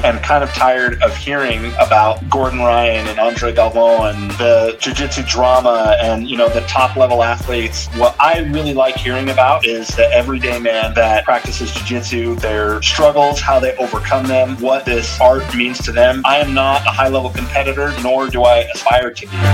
and kind of tired of hearing about Gordon Ryan and Andre Galvao and the jiu-jitsu drama and, the top level athletes. What I really like hearing about is the everyday man that practices jiu-jitsu, their struggles, how they overcome them, what this art means to them. I am not a high level competitor, nor do I aspire to be.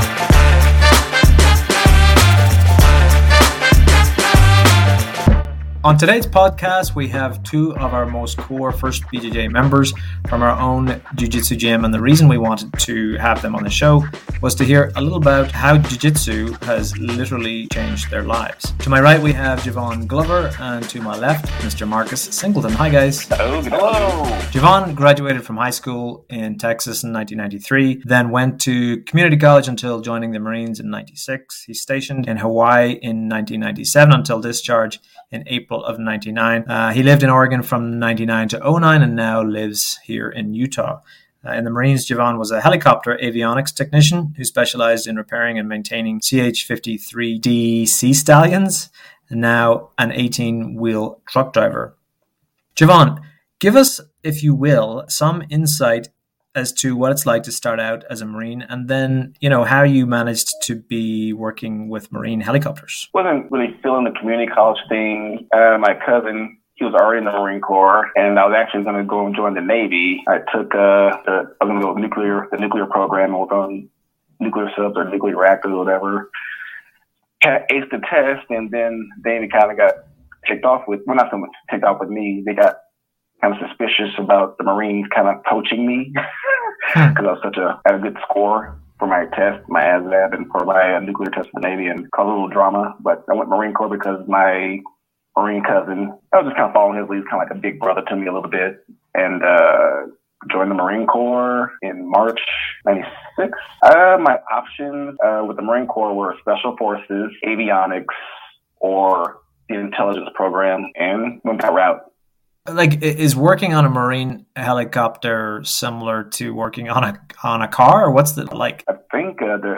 On today's podcast, we have two of our most core First BJJ members from our own Jiu-Jitsu gym, and the reason we wanted to have them on the show was to hear a little about how Jiu-Jitsu has literally changed their lives. To my right, we have Javon Glover, and to my left, Mr. Marcus Singleton. Hi, guys. Hello. Javon graduated from high school in Texas in 1993, then went to community college until joining the Marines in 96. He's stationed in Hawaii in 1997 until discharge in April of 99. He lived in Oregon from 99 to 09 and now lives here in Utah. In the Marines, Javon was a helicopter avionics technician who specialized in repairing and maintaining CH-53D Sea Stallions, and now an 18-wheel truck driver. Javon, give us, if you will, some insight as to what it's like to start out as a Marine, and then, how you managed to be working with Marine helicopters. Wasn't really feeling the community college thing. My cousin, he was already in the Marine Corps, and I was actually going to go and join the Navy. I took I was going to go with the nuclear program, work on nuclear subs or nuclear reactors or whatever. Aced the test, and then they kind of got ticked off with, well, not so much ticked off with me. They got kind of suspicious about the Marines kind of poaching me because I had a good score for my test, my ASVAB, and for my nuclear test for the Navy, and caused a little drama. But I went Marine Corps because my Marine cousin, I was just kind of following his lead, kind of like a big brother to me a little bit, and joined the Marine Corps in March 96. My options with the Marine Corps were Special Forces, avionics, or the intelligence program, and went that route. Like, is working on a Marine helicopter similar to working on a car, or what's it like? I think the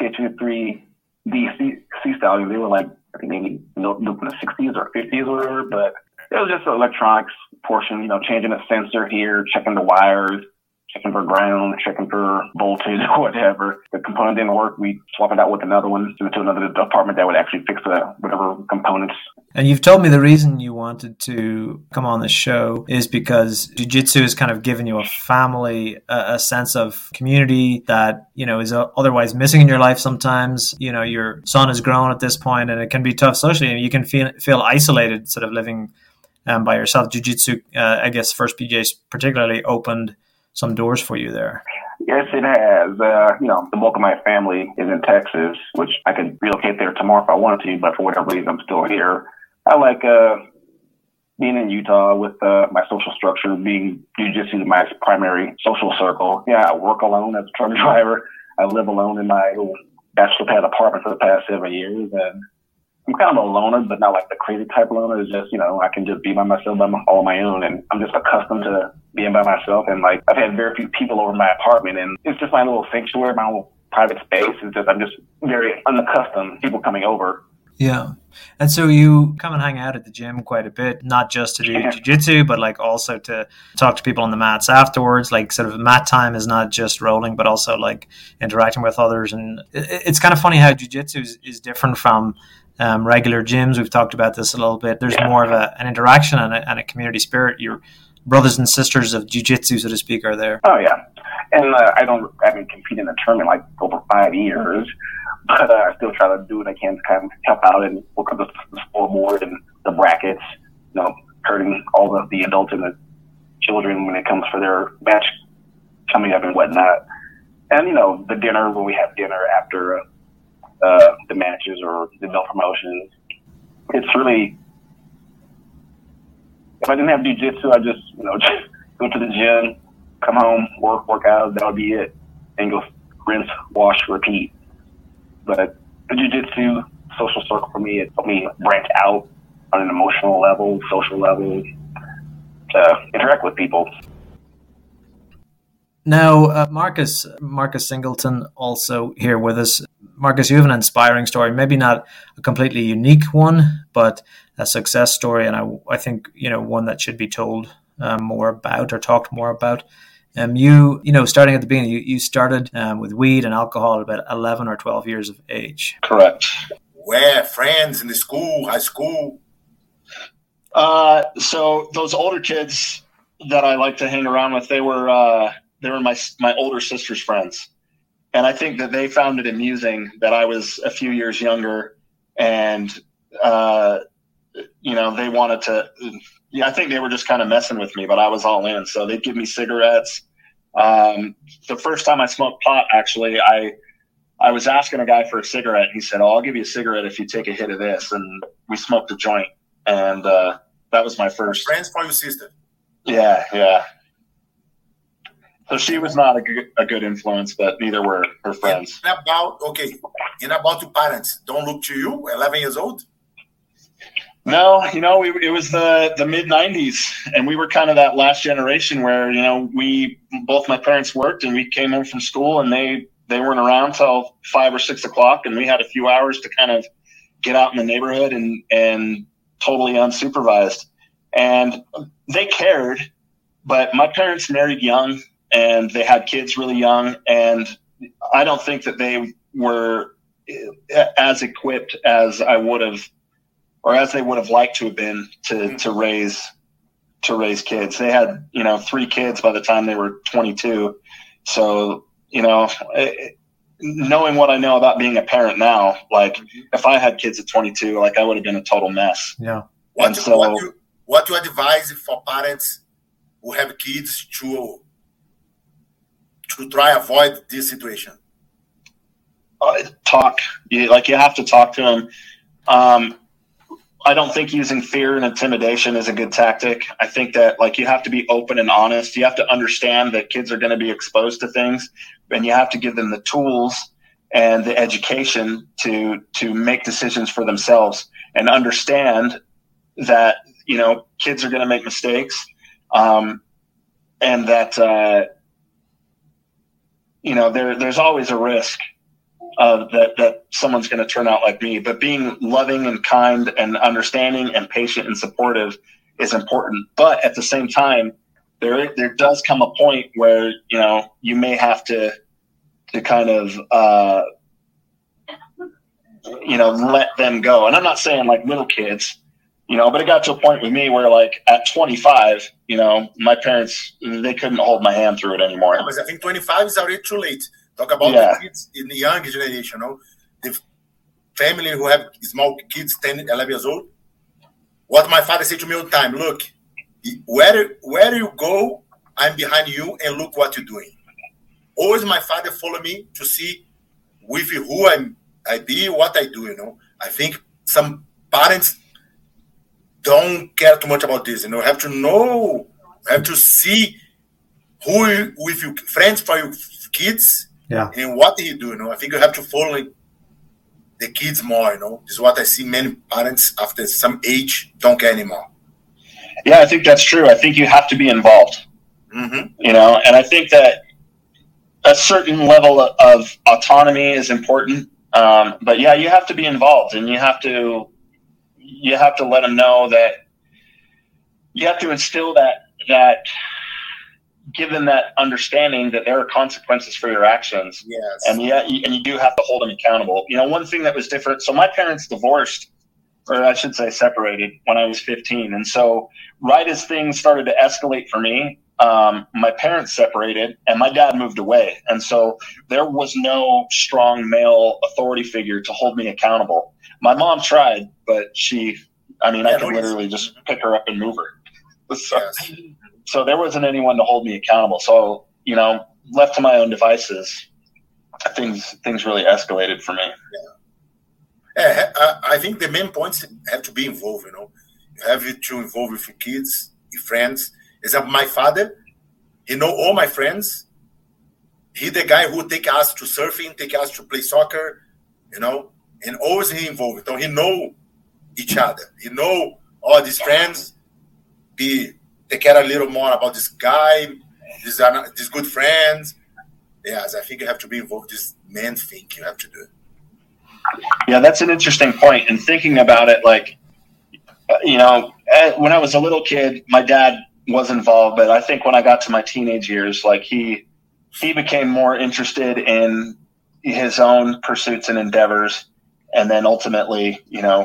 CH-53D Sea Stallions, they were like, I think maybe built in the 60s or 50s or whatever, but it was just the electronics portion, changing a sensor here, checking the wires, checking for ground, checking for voltage or whatever. The component didn't work, we swap it out with another one, send it to another department that would actually fix whatever components. And you've told me the reason you wanted to come on the show is because Jiu-Jitsu has kind of given you a family, a sense of community that, is otherwise missing in your life sometimes. Your son has grown at this point, and it can be tough socially. You can feel isolated sort of living by yourself. Jiu-Jitsu, I guess First BJ's particularly opened some doors for you there. Yes, it has. The bulk of my family is in Texas, which I could relocate there tomorrow if I wanted to, but for whatever reason, I'm still here. I like being in Utah with my social structure, being Jiu-Jitsu my primary social circle. Yeah, I work alone as a truck driver. I live alone in my little bachelor pad apartment for the past 7 years, and I'm kind of a loner, but not like the crazy type loner. It's just, I can just be by myself all on my own, and I'm just accustomed to being by myself. And like, I've had very few people over my apartment, and it's just my little sanctuary, my little private space. I'm just very unaccustomed to people coming over. Yeah. And so you come and hang out at the gym quite a bit, not just to do jiu-jitsu, but like also to talk to people on the mats afterwards. Like, sort of mat time is not just rolling, but also like interacting with others. And it's kind of funny how jiu-jitsu is different from regular gyms. We've talked about this a little bit. There's more of an interaction and a community spirit. Your brothers and sisters of jiu-jitsu, so to speak, are there. Oh, yeah. And I haven't competed in a tournament like over 5 years. But I still try to do what I can to kind of help out and work on the scoreboard and the brackets, hurting all of the adults and the children when it comes for their match coming up and whatnot. And, the dinner, when we have dinner after the matches or the belt promotions, it's really, if I didn't have jiu-jitsu, I just, just go to the gym, come home, work out, that would be it. And go rinse, wash, repeat. But the jiu-jitsu social circle for me, it helped me branch out on an emotional level, social level, to interact with people. Now, Marcus Singleton also here with us. Marcus, you have an inspiring story, maybe not a completely unique one, but a success story, and I think one that should be told more about or talked more about. Starting at the beginning, you started with weed and alcohol at about 11 or 12 years of age. Correct. Where? Friends in the school, high school? So those older kids that I like to hang around with, they were my older sister's friends. And I think that they found it amusing that I was a few years younger and, they wanted to, I think they were just kind of messing with me, but I was all in. So they'd give me cigarettes. The first time I smoked pot, actually, I was asking a guy for a cigarette. And he said, I'll give you a cigarette if you take a hit of this. And we smoked a joint. And that was my first. Friends for your sister. Yeah. So she was not a good influence, but neither were her friends. And about your parents, don't look to you, 11 years old? No, it was the mid-'90s, and we were kind of that last generation where, both my parents worked, and we came home from school, and they weren't around till 5 or 6 o'clock, and we had a few hours to kind of get out in the neighborhood and totally unsupervised. And they cared, but my parents married young, and they had kids really young, and I don't think that they were as equipped as I would have, or as they would have liked to have been to raise kids. They had, 3 kids by the time they were 22. So, knowing what I know about being a parent now, like if I had kids at 22, like I would have been a total mess. Yeah. What you advise for parents who have kids to try avoid this situation? Talk. You have to talk to them. I don't think using fear and intimidation is a good tactic. I think that you have to be open and honest. You have to understand that kids are going to be exposed to things, and you have to give them the tools and the education to make decisions for themselves and understand that, kids are going to make mistakes. And that, there's always a risk that someone's going to turn out like me, but being loving and kind and understanding and patient and supportive is important. But at the same time, there does come a point where, you may have to kind of, let them go. And I'm not saying like little kids, but it got to a point with me where at 25, my parents, they couldn't hold my hand through it anymore. But I think 25 is already too late. Talk about the kids in the young generation, the family who have small kids, 10, 11 years old. What my father said to me all the time, look, where you go, I'm behind you, and look what you're doing. Always my father follow me to see with who I be, what I do, I think some parents don't care too much about this, have to know, have to see who with your friends for your kids. Yeah. And what he do, I think you have to follow the kids more, This is what I see many parents after some age don't care anymore. Yeah, I think that's true. I think you have to be involved, and I think that a certain level of autonomy is important. But yeah, you have to be involved, and you have to let them know that you have to instill that give them that understanding that there are consequences for your actions. Yes. And you do have to hold them accountable. One thing that was different. So my parents divorced, or I should say separated, when I was 15. And so right as things started to escalate for me, my parents separated and my dad moved away. And so there was no strong male authority figure to hold me accountable. My mom tried, but I could literally just pick her up and move her. So there wasn't anyone to hold me accountable. So, left to my own devices, things really escalated for me. Yeah, I think the main points have to be involved, You have to involve with your kids, your friends. Example, my father, he know all my friends. He the guy who take us to surfing, take us to play soccer, and always he involved. So he know each other. He know all these friends. They care a little more about this guy, these good friends. Yes, I think you have to be involved. This main thing you have to do. Yeah, that's an interesting point. And thinking about it, when I was a little kid, my dad was involved, but I think when I got to my teenage years, like he became more interested in his own pursuits and endeavors, and then ultimately,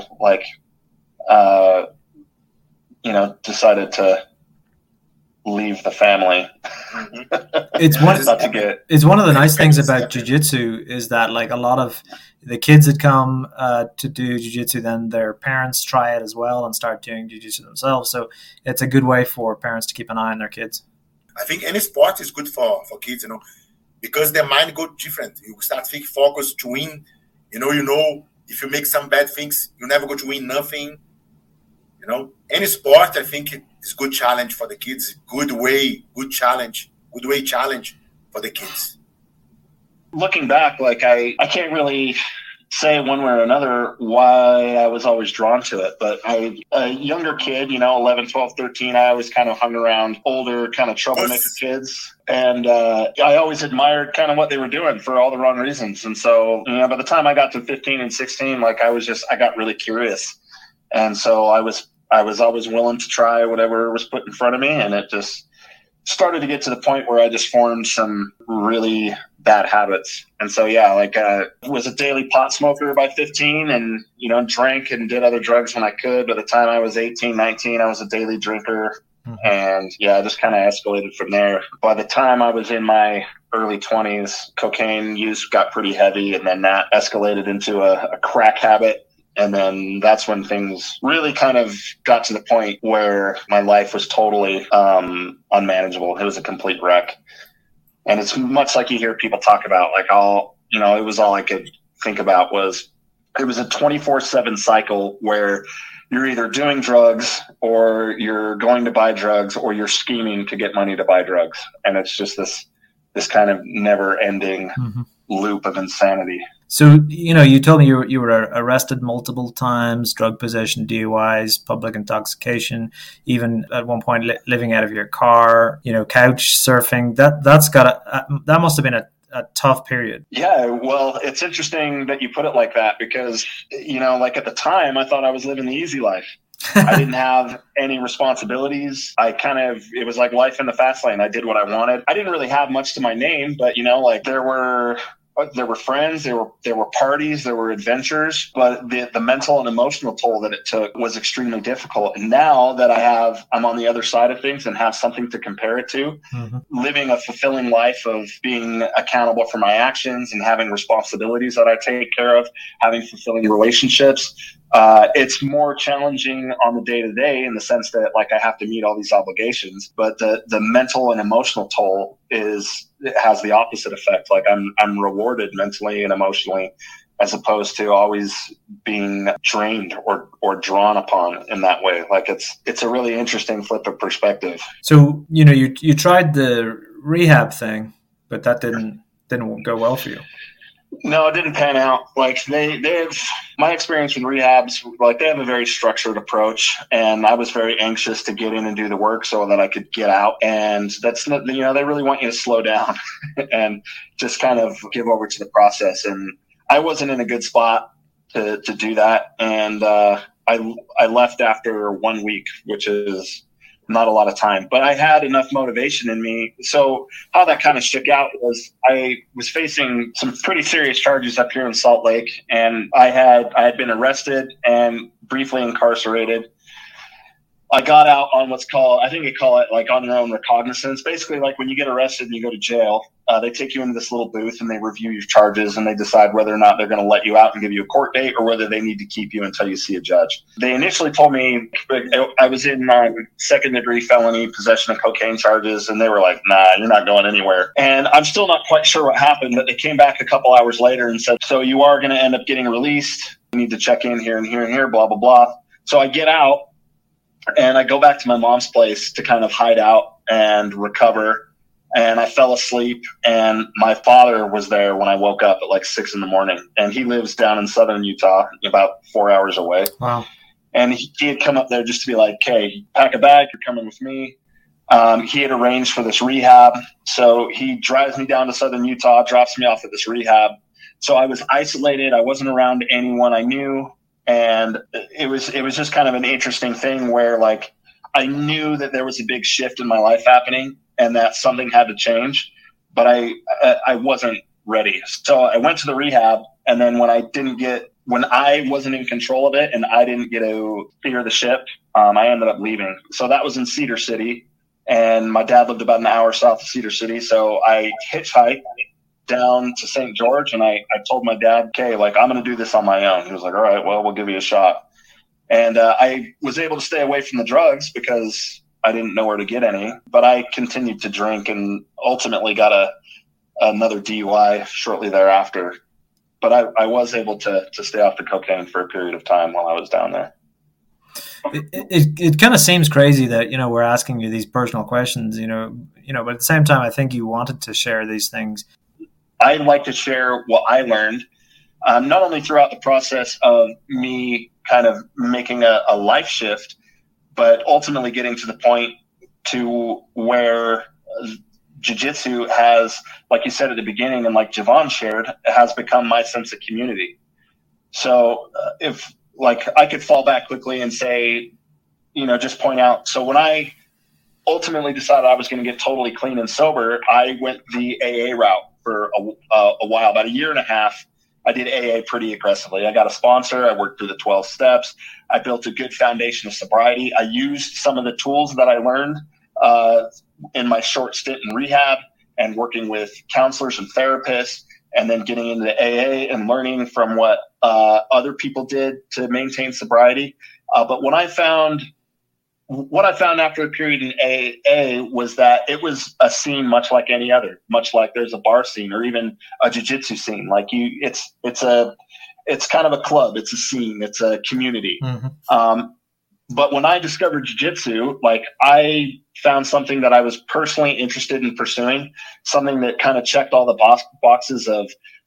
decided to leave the family. It's one of the nice things about jiu-jitsu is that like a lot of the kids that come to do jiu-jitsu, then their parents try it as well and start doing jiu-jitsu themselves. So it's a good way for parents to keep an eye on their kids. I think any sport is good for kids, because their mind go different. You start thinking focus to win. If you make some bad things, you're never going to win nothing. Any sport, I think, is good challenge for the kids. Good way challenge for the kids. Looking back, like I can't really say one way or another why I was always drawn to it, but a younger kid, 11, 12, 13, I always kind of hung around older kind of troublemaker kids. And I always admired kind of what they were doing for all the wrong reasons. And so, by the time I got to 15 and 16, like I got really curious. And so I was always willing to try whatever was put in front of me. And it just started to get to the point where I just formed some really bad habits. And so, was a daily pot smoker by 15 and, drank and did other drugs when I could. By the time I was 18, 19, I was a daily drinker. Mm-hmm. And I just kind of escalated from there. By the time I was in my early 20s, cocaine use got pretty heavy, and then that escalated into a crack habit. And then that's when things really kind of got to the point where my life was totally unmanageable. It was a complete wreck. And it's much like you hear people talk about, like it was all I could think about was it was a 24/7 cycle where you're either doing drugs or you're going to buy drugs or you're scheming to get money to buy drugs. And it's just this kind of never ending loop of insanity. So, you told me you were arrested multiple times, drug possession, DUIs, public intoxication, even at one point living out of your car, couch surfing. That must have been a tough period. Yeah, well, it's interesting that you put it like that because, at the time I thought I was living the easy life. I didn't have any responsibilities. It was like life in the fast lane. I did what I wanted. I didn't really have much to my name, but, there were friends, there were parties, there were adventures, but the mental and emotional toll that it took was extremely difficult. And now that I'm on the other side of things and have something to compare it to, living a fulfilling life of being accountable for my actions and having responsibilities that I take care of, having fulfilling relationships, it's more challenging on the day-to-day in the sense that I have to meet all these obligations, but the mental and emotional toll has the opposite effect. Like I'm rewarded mentally and emotionally as opposed to always being drained or drawn upon in that way. Like it's a really interesting flip of perspective. So, you tried the rehab thing, but that didn't go well for you. No, it didn't pan out. Like they've my experience with rehabs, they have a very structured approach, and I was very anxious to get in and do the work so that I could get out. And that's not, they really want you to slow down and just kind of give over to the process. And I wasn't in a good spot to do that. And I left after 1 week, which is not a lot of time, but I had enough motivation in me. So how that kind of shook out was I was facing some pretty serious charges up here in Salt Lake, and I had been arrested and briefly incarcerated. I got out on what's called, I think they call it on your own recognizance. Basically, when you get arrested and you go to jail, they take you into this little booth and they review your charges and they decide whether or not they're going to let you out and give you a court date or whether they need to keep you until you see a judge. They initially told me I was in second-degree felony possession of cocaine charges, and they were like, nah, you're not going anywhere. And I'm still not quite sure what happened, but they came back a couple hours later and said, so you are going to end up getting released. You need to check in here and here and here, blah, blah, blah. So I get out. And I go back to my mom's place to kind of hide out and recover. And I fell asleep, and my father was there when I woke up at 6 a.m. And he lives down in southern Utah, about 4 hours away. Wow. And he had come up there just to be like, hey, pack a bag, you're coming with me. He had arranged for this rehab. So he drives me down to southern Utah, drops me off at this rehab. So I was isolated. I wasn't around anyone I knew. And it was just kind of an interesting thing where I knew that there was a big shift in my life happening and that something had to change, but I wasn't ready. So I went to the rehab, and then when I wasn't in control of it and I didn't get to steer the ship, I ended up leaving. So that was in Cedar City, and my dad lived about an hour south of Cedar City. So I hitchhiked down to St. George, and I told my dad, okay, like, I'm going to do this on my own. He was like, all right, well, we'll give you a shot. And I was able to stay away from the drugs because I didn't know where to get any, but I continued to drink and ultimately got another DUI shortly thereafter. But I was able to stay off the cocaine for a period of time while I was down there. It kind of seems crazy that, we're asking you these personal questions, but at the same time, I think you wanted to share these things. I like to share what I learned, not only throughout the process of me kind of making a life shift, but ultimately getting to the point to where jiu-jitsu has, like you said at the beginning, and like Javon shared, has become my sense of community. So if like I could fall back quickly and say, just point out. So when I ultimately decided I was going to get totally clean and sober, I went the AA route for a while, about a year and a half. I did AA pretty aggressively. I got a sponsor. I worked through the 12 steps. I built a good foundation of sobriety. I used some of the tools that I learned in my short stint in rehab and working with counselors and therapists, and then getting into the AA and learning from what other people did to maintain sobriety. But what I found after a period in AA was that it was a scene much like any other, much like there's a bar scene or even a jiu-jitsu scene. Like it's kind of a club. It's a scene. It's a community. Mm-hmm. But when I discovered jiu-jitsu, like I found something that I was personally interested in pursuing, something that kind of checked all the boxes of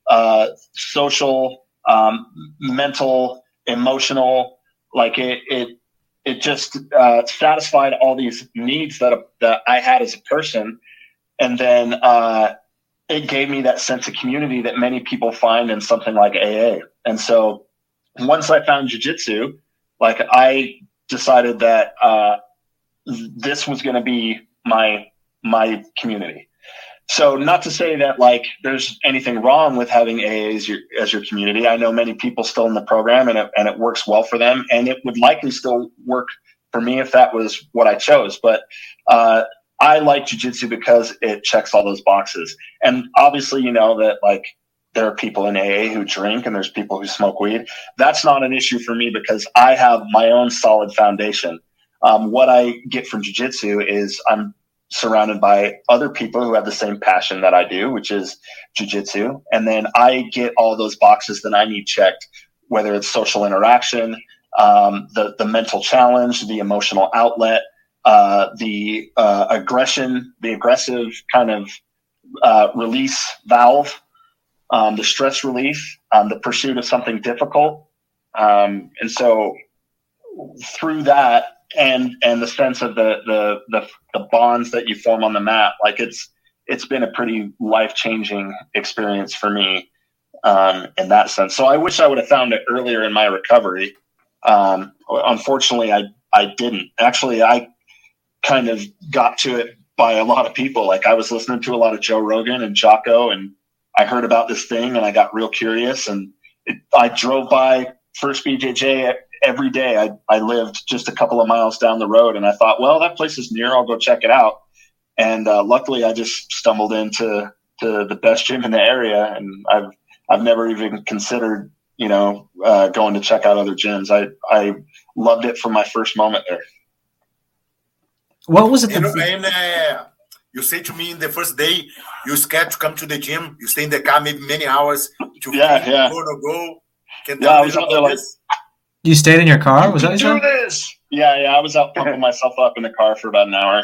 social, mental, emotional. Like it just satisfied all these needs that I had as a person. And then it gave me that sense of community that many people find in something like AA. And so once I found jiu-jitsu, like I decided that this was going to be my community. So not to say that like there's anything wrong with having AA as your community. I know many people still in the program and it works well for them, and it would likely still work for me if that was what I chose. But I like jiu-jitsu because it checks all those boxes. And obviously, that like there are people in AA who drink and there's people who smoke weed. That's not an issue for me because I have my own solid foundation. What I get from jiu-jitsu is I'm surrounded by other people who have the same passion that I do, which is jiu-jitsu. And then I get all those boxes that I need checked, whether it's social interaction, the mental challenge, the emotional outlet, the aggression, the aggressive kind of release valve, the stress relief, the pursuit of something difficult. And so through that, and the sense of the bonds that you form on the mat, like it's been a pretty life-changing experience for me in that sense. So I wish I would have found it earlier in my recovery. Unfortunately, I didn't. Actually, I kind of got to it by a lot of people. Like I was listening to a lot of Joe Rogan and Jocko, and I heard about this thing and I got real curious, and I drove by First BJJ every day. I lived just a couple of miles down the road, and I thought, well, that place is near. I'll go check it out. And luckily, I just stumbled into the best gym in the area, and I've never even considered, going to check out other gyms. I loved it from my first moment there. What was it? You say to me in the first day, you scared to come to the gym. You stay in the car maybe many hours to go. I was out there like. You stayed in your car? Was that what you said? Do this? Yeah. I was out pumping myself up in the car for about an hour.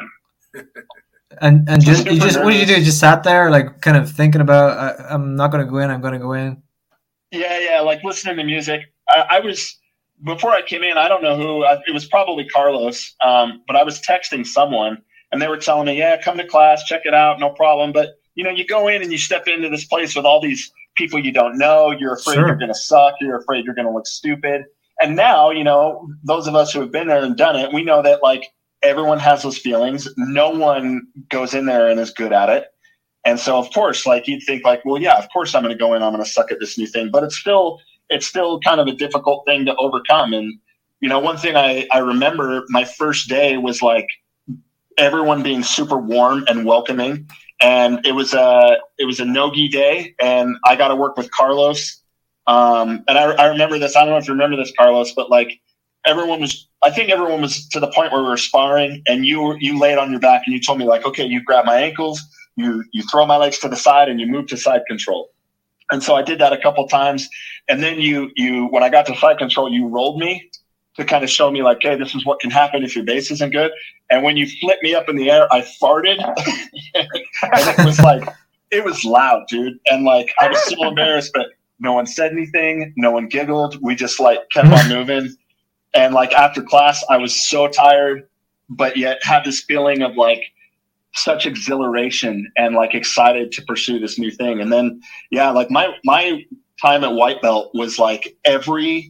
And just what did you do? Just sat there, like, kind of thinking about, I'm not going to go in. I'm going to go in. Yeah. Like listening to music. I was before I came in. I don't know who. It was probably Carlos. But I was texting someone, and they were telling me, "Yeah, come to class, check it out, no problem." But you go in and you step into this place with all these people you don't know. You're afraid you're going to suck. You're afraid you're going to look stupid. And now, you know, those of us who have been there and done it, we know that like everyone has those feelings. No one goes in there and is good at it. And so, of course, like you'd think like, well, yeah, of course I'm going to go in, I'm going to suck at this new thing. But it's still kind of a difficult thing to overcome. And, you know, one thing I remember my first day was like everyone being super warm and welcoming. And it was a no-gi day, and I got to work with Carlos. And I remember this. I don't know if you remember this, Carlos, but like everyone was to the point where we were sparring, and you laid on your back and you told me like, okay, you grab my ankles, you throw my legs to the side, and you move to side control. And so I did that a couple times. And then you when I got to side control, you rolled me to kind of show me like, hey, this is what can happen if your base isn't good. And when you flipped me up in the air, I farted. And it was loud, dude. And like, I was so embarrassed, but no one said anything. No one giggled. We just like kept on moving. And like after class, I was so tired, but yet had this feeling of like such exhilaration and like excited to pursue this new thing. And then, yeah, like my time at white belt was like every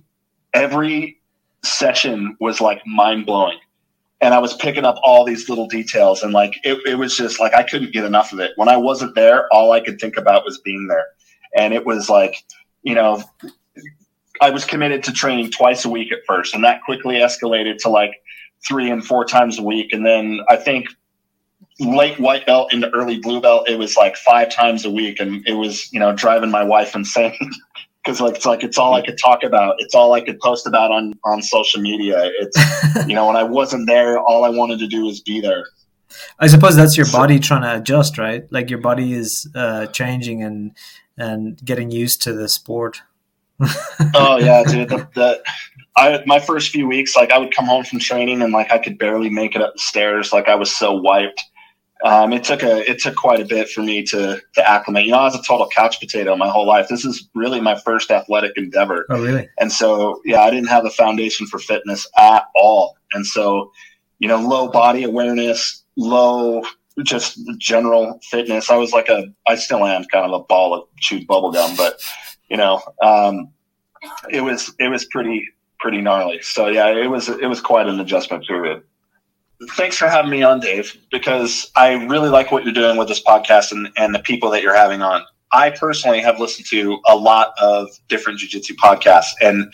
session was like mind blowing. And I was picking up all these little details, and like it was just like I couldn't get enough of it. When I wasn't there, all I could think about was being there. And it was like, you know, I was committed to training twice a week at first, and that quickly escalated to like 3 and 4 times a week. And then I think late white belt into early blue belt, it was like 5 times a week. And it was, you know, driving my wife insane because it's all I could talk about. It's all I could post about on social media. It's, you know, when I wasn't there, all I wanted to do was be there. I suppose that's your body trying to adjust, right? Like your body is changing and getting used to the sport. Oh yeah, dude. My first few weeks, like I would come home from training and like I could barely make it up the stairs. Like I was so wiped. It took quite a bit for me to acclimate. You know, I was a total couch potato my whole life. This is really my first athletic endeavor. Oh, really? And so, yeah, I didn't have a foundation for fitness at all. And so, you know, low body awareness, low just general fitness. I still am kind of a ball of chewed bubble gum, but you know, it was pretty gnarly. So yeah, it was quite an adjustment period. Thanks for having me on, Dave, because I really like what you're doing with this podcast and the people that you're having on. I personally have listened to a lot of different jiu-jitsu podcasts, and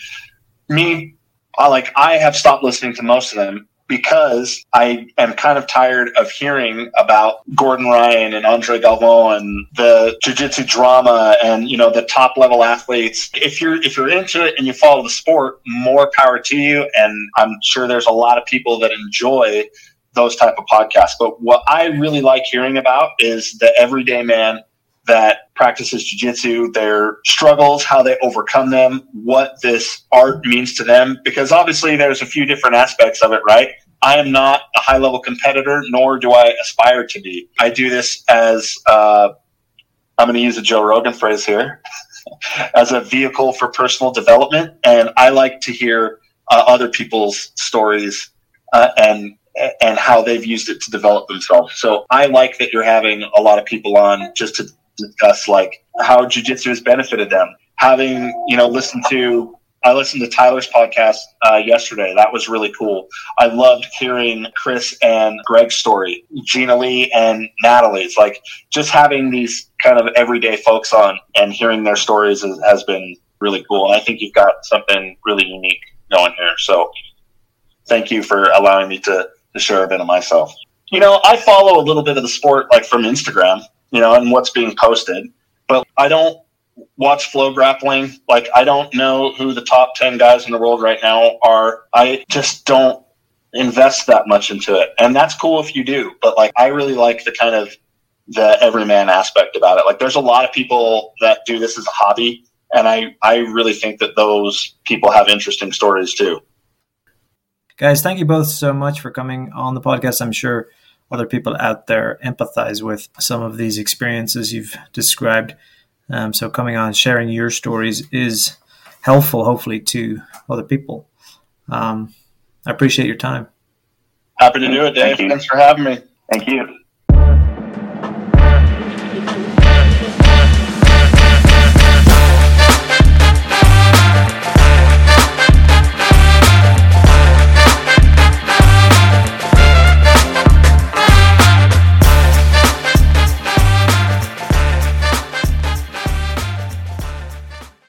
I have stopped listening to most of them because I am kind of tired of hearing about Gordon Ryan and Andre Galvão and the jiu-jitsu drama and, you know, the top level athletes. If you're into it and you follow the sport, more power to you. And I'm sure there's a lot of people that enjoy those type of podcasts. But what I really like hearing about is the everyday man that practices jiu-jitsu, their struggles, how they overcome them, what this art means to them. Because obviously there's a few different aspects of it, right? I am not a high-level competitor, nor do I aspire to be. I do this as, I'm going to use a Joe Rogan phrase here, as a vehicle for personal development. And I like to hear other people's stories and how they've used it to develop themselves. So I like that you're having a lot of people on just to discuss like how jiu-jitsu has benefited them. Having, you know, I listened to Tyler's podcast yesterday. That was really cool. I loved hearing Chris and Greg's story, Gina Lee and Natalie's. Like just having these kind of everyday folks on and hearing their stories has been really cool. And I think you've got something really unique going here. So thank you for allowing me to share a bit of myself. You know, I follow a little bit of the sport like from Instagram, you know, and what's being posted, but I don't watch Flow Grappling. Like I don't know who the top 10 guys in the world right now are. I just don't invest that much into it. And that's cool if you do, but like I really like the kind of the everyman aspect about it. Like there's a lot of people that do this as a hobby, and I really think that those people have interesting stories too. Guys, thank you both so much for coming on the podcast. I'm sure other people out there empathize with some of these experiences you've described. So coming on, sharing your stories is helpful, hopefully, to other people. I appreciate your time. Happy to do it, Dave. Thanks for having me. Thank you.